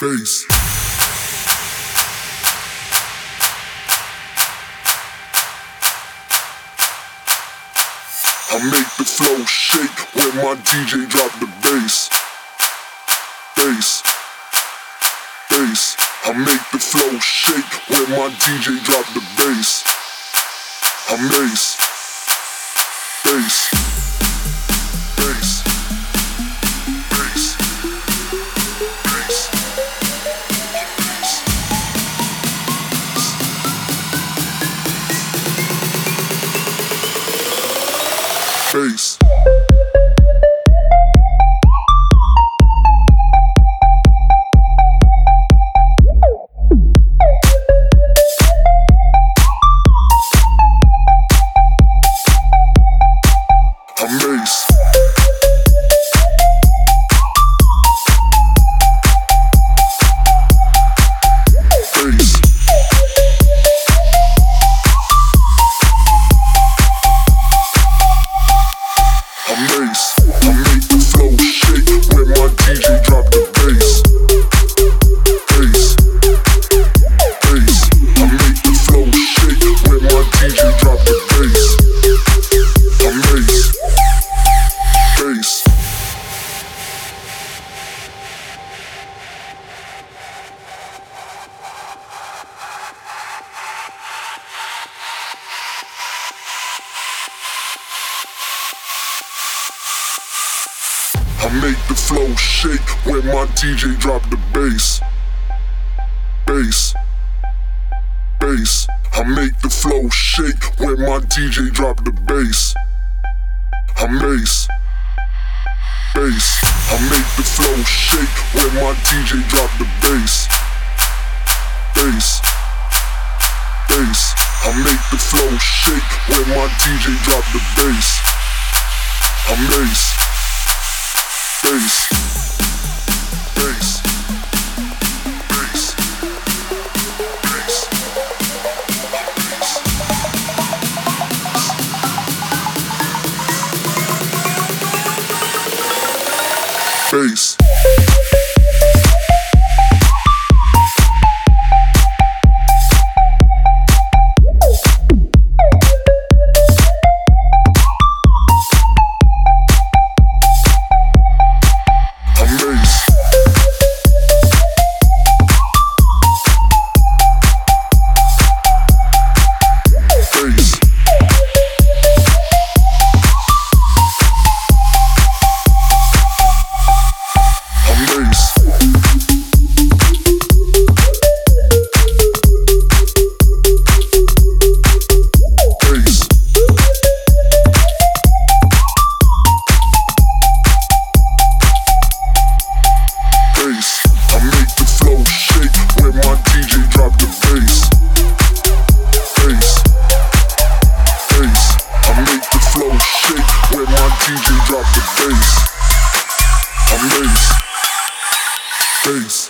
Bass. I make the flow shake when my DJ drop the bass. Bass, bass. I make the flow shake when my DJ drop the bass. Bass, bass, bass, bass, bass, bass. I make the flow shake when my DJ drop the bass. Bass, bass. I make the flow shake when my DJ drop the bass. Bass, bass. I make the flow shake when my DJ drop the bass. Bass, bass. I make the flow shake when my DJ drop the bass. Bass. Bass, bass, bass, bass, bass, bass. Bass.